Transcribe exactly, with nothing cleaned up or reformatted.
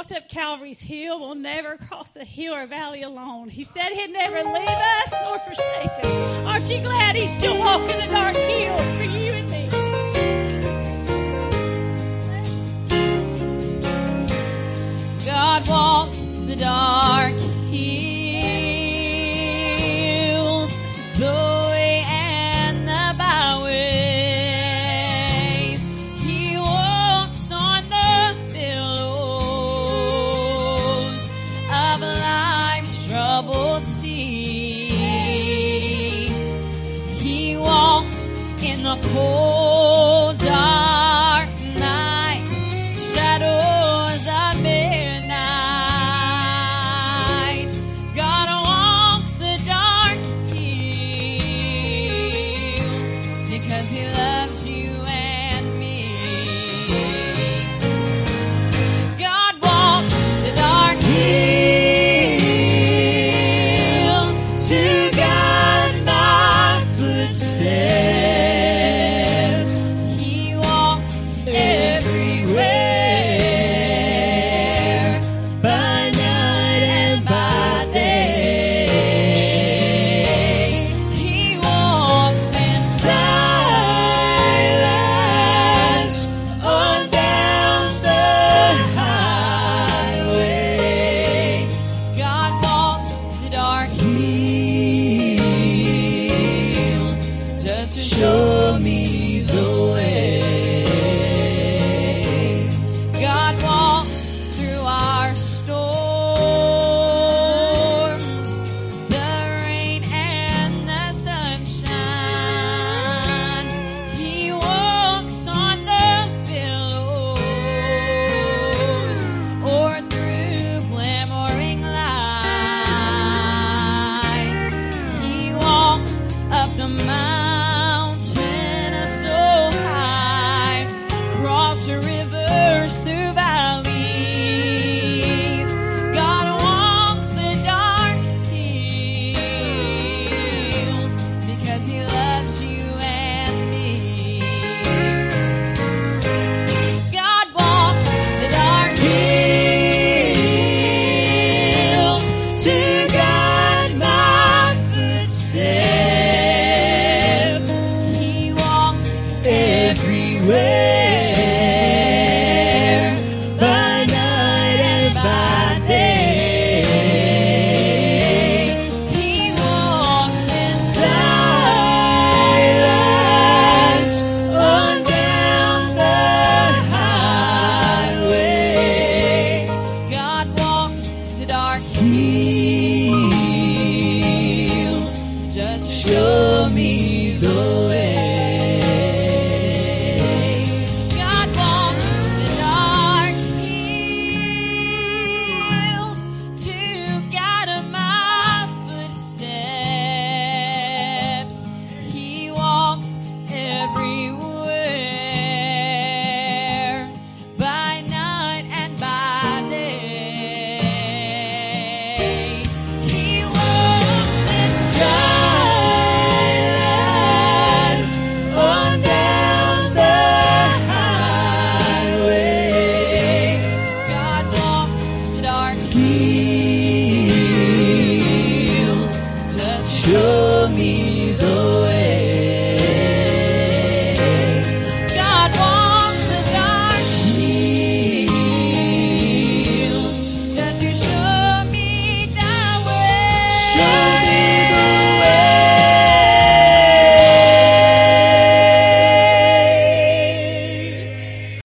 walked up Calvary's hill will never cross the hill or valley alone. He said he'd never leave us nor forsake us. Aren't you glad he's still walking the dark hills for you and me? God walks the dark hills, the way and the byways. He walks on the billows of life's troubled sea. He walks in the cold, dark night, shadows of midnight. God walks the dark hills because he loves you and me. God walks the dark hills to guide my footsteps. He walks everywhere, by night and by day. He walks in silence on down the highway. God walks the dark hills just to show me the way. God walks through our storms, the rain and the sunshine. He walks on the billows or through glimmering lights. He walks up the mountain so high, cross the rivers through valleys. God walks the dark hills because he loves you and me. God walks the dark hills to guide my footsteps. He walks everywhere, by night and by day. He walks in silence on down the highway. God walks the dark hills just to show me the way. God walks the dark hills to guide my footsteps. He walks everywhere, by night and by day. He walks in silence on down the highway. God walks the dark hills